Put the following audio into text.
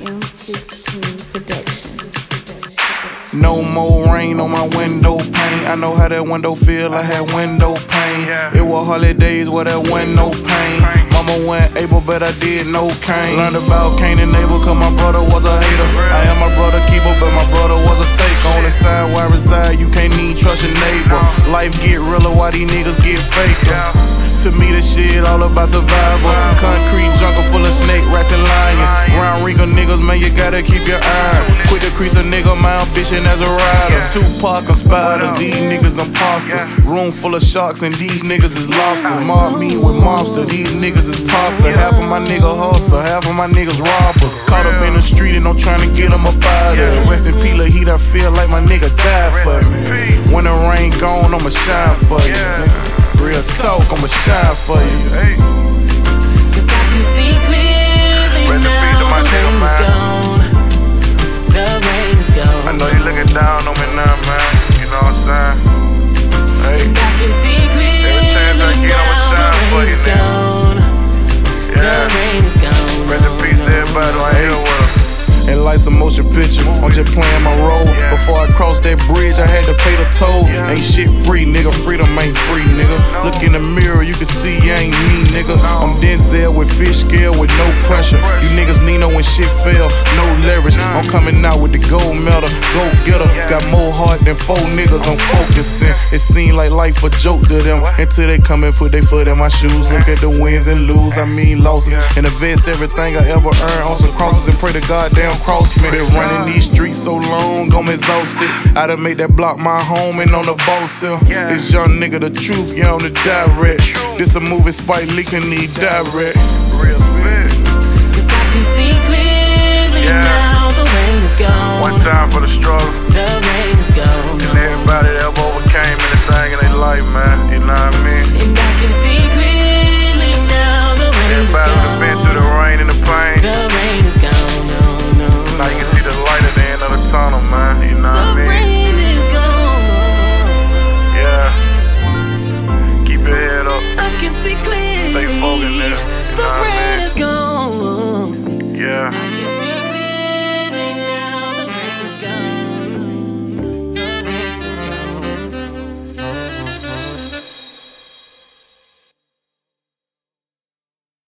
M16 Production. No more rain on my window pane. I know how that window feel, I had window pain. It was holidays where there wasn't no pain. Mama wasn't able, but I did no cane. Learned about Cain and Abel, cause my brother was a hater. I am my brother keeper, but my brother was a taker. On the side where I reside, you can't even trust your neighbor. Life get realer while these niggas get faker. To me, this shit all about survival. Concrete jungle full of snake, rats, and lions. Round wrinkle niggas, man, you gotta keep your eye. Quick to crease a nigga, my ambition as a rider. Tupac and spiders, these niggas imposters. Room full of sharks, and these niggas is lobsters. Mob me with mobster, these niggas is pasta. Half of my nigga hustle, half of my niggas robbers. Caught up in the street and I'm trying to get them up out of there. Rest in peace, Lil Heat, I feel like my nigga died for me. When the rain gone, I'ma shine for you. Real talk, I'ma shine for you. Cause I can see clearly now the rain is gone. The rain is gone. I know you looking down on me now, man. You know what I'm saying? Hey. And I can see clearly now the rain is gone. The rain is gone. Rest in peace to everybody right here with us. And like some motion picture, I'm just playing my role. Before I crossed that bridge, I had to pay the toll. Ain't shit free, nigga. Freedom ain't free, nigga. Look in the mirror, you can see you ain't me, nigga. I'm Denzel with fish scale with no pressure. You niggas Nino when shit fail, no leverage. I'm coming out with the gold medal, go getter. Got more heart than 4 niggas, I'm focusing. It seemed like life a joke to them until they come and put their foot in my shoes. Look at the wins and lose, I mean losses. And invest everything I ever earned on some crosses and pray to goddamn cross me. Been running these streets so long, I'm exhausted. I done made that block my home and on the boss hill. This young nigga the truth, yeah, on the direct. This a movie Spike Lee can need direct.